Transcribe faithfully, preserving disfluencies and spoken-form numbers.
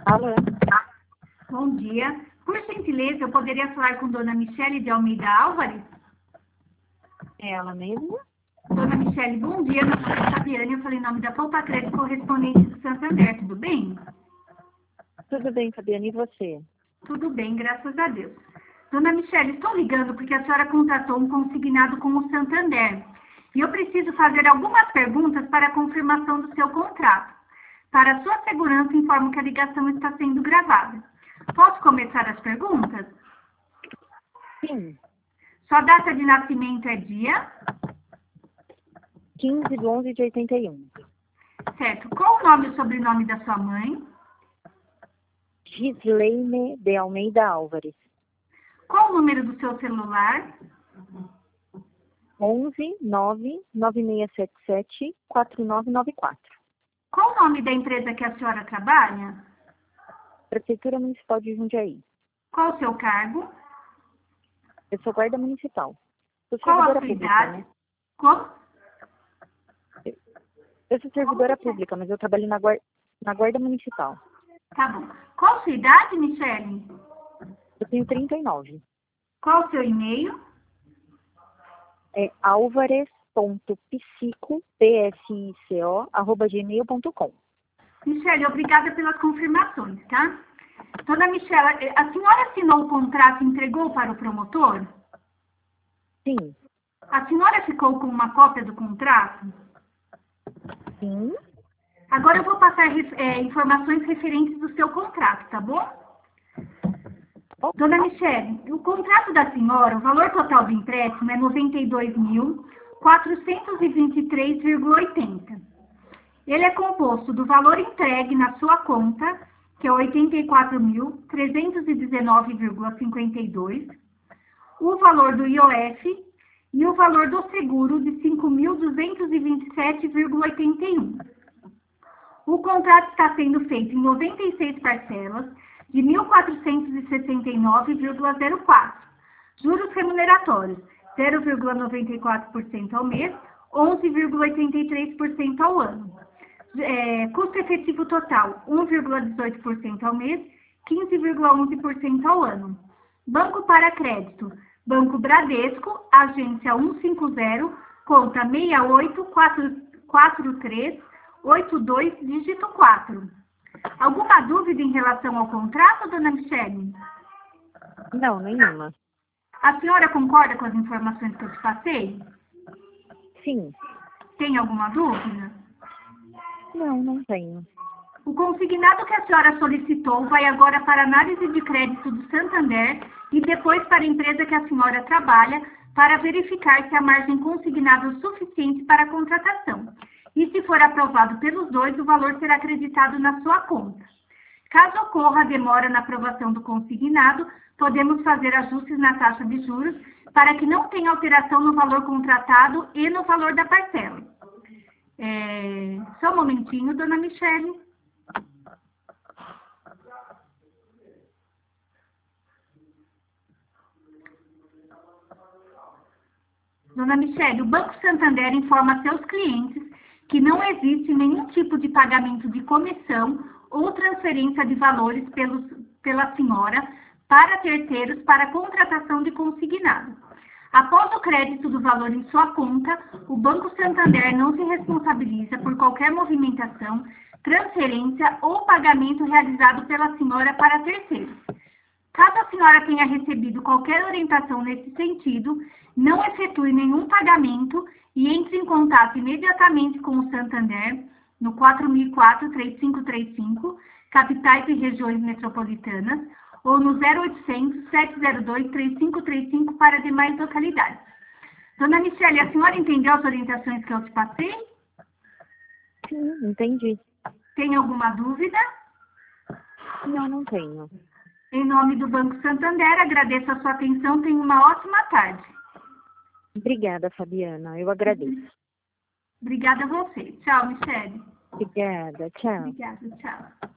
Alô? Bom dia. Por gentileza, eu poderia falar com Dona Michele de Almeida Álvares? É ela mesma? Dona Michele, bom dia. Meu nome é Fabiane, eu falei em nome da Poupa Crédito correspondente do Santander, tudo bem? Tudo bem, Fabiane, e você? Tudo bem, graças a Deus. Dona Michele, estou ligando porque a senhora contratou um consignado com o Santander. E eu preciso fazer algumas perguntas para a confirmação do seu contrato. Para a sua segurança, informo que a ligação está sendo gravada. Posso começar as perguntas? Sim. Sua data de nascimento é dia? quinze de onze de oitenta e um. Certo. Qual o nome e sobrenome da sua mãe? Gislaine de Almeida Álvares. Qual o número do seu celular? onze nove nove seis sete sete quatro nove nove quatro. Qual o nome da empresa que a senhora trabalha? Prefeitura Municipal de Jundiaí. Qual o seu cargo? Eu sou guarda municipal. Sou Qual a servidora sua pública, idade? né? Como? Eu sou servidora pública, mas eu trabalho na guarda, na guarda municipal. Tá bom. Qual a sua idade, Michele? Eu tenho trinta e nove. Qual o seu e-mail? É alvares.psico, P S I C O, arroba gmail ponto com. Michele, obrigada pelas confirmações, tá? Dona Michele, a senhora assinou o contrato e entregou para o promotor? Sim. A senhora ficou com uma cópia do contrato? Sim. Agora eu vou passar é, informações referentes do seu contrato, tá bom? Dona Michele, o contrato da senhora, o valor total do empréstimo é noventa e dois mil, quatrocentos e vinte e três vírgula oitenta. Ele é composto do valor entregue na sua conta, que é oitenta e quatro mil, trezentos e dezenove vírgula cinquenta e dois, o valor do I O F e o valor do seguro de cinco mil duzentos e vinte e sete vírgula oitenta e um. O contrato está sendo feito em noventa e seis parcelas de mil quatrocentos e sessenta e nove vírgula zero quatro. Juros remuneratórios, zero vírgula noventa e quatro por cento ao mês, onze vírgula oitenta e três por cento ao ano. É, custo efetivo total, um vírgula dezoito por cento ao mês, quinze vírgula onze por cento ao ano. Banco para crédito, Banco Bradesco, agência cento e cinquenta, conta seis oito quatro quatro três oito dois, dígito quatro. Alguma dúvida em relação ao contrato, dona Michele? Não, nenhuma. A senhora concorda com as informações que eu te passei? Sim. Tem alguma dúvida? Não, não tenho. O consignado que a senhora solicitou vai agora para análise de crédito do Santander e depois para a empresa que a senhora trabalha para verificar se a margem consignada é o suficiente para a contratação. E se for aprovado pelos dois, o valor será acreditado na sua conta. Caso ocorra demora na aprovação do consignado, podemos fazer ajustes na taxa de juros para que não tenha alteração no valor contratado e no valor da parcela. É... Só um momentinho, dona Michele. Dona Michele, o Banco Santander informa a seus clientes que não existe nenhum tipo de pagamento de comissão ou transferência de valores pelos, pela senhora para terceiros para contratação de consignado. Após o crédito do valor em sua conta, o Banco Santander não se responsabiliza por qualquer movimentação, transferência ou pagamento realizado pela senhora para terceiros. Caso a senhora tenha recebido qualquer orientação nesse sentido, não efetue nenhum pagamento e entre em contato imediatamente com o Santander no quatro mil e quatro, três cinco três cinco, capitais e regiões metropolitanas, ou no zero oitocentos, sete zero dois, três cinco três cinco para demais localidades. Dona Michele, a senhora entendeu as orientações que eu te passei? Sim, entendi. Tem alguma dúvida? Não, não tenho. Em nome do Banco Santander, agradeço a sua atenção. Tenha uma ótima tarde. Obrigada, Fabiana. Eu agradeço. Obrigada a você. Tchau, Michele. Obrigada. Tchau. Obrigada, tchau.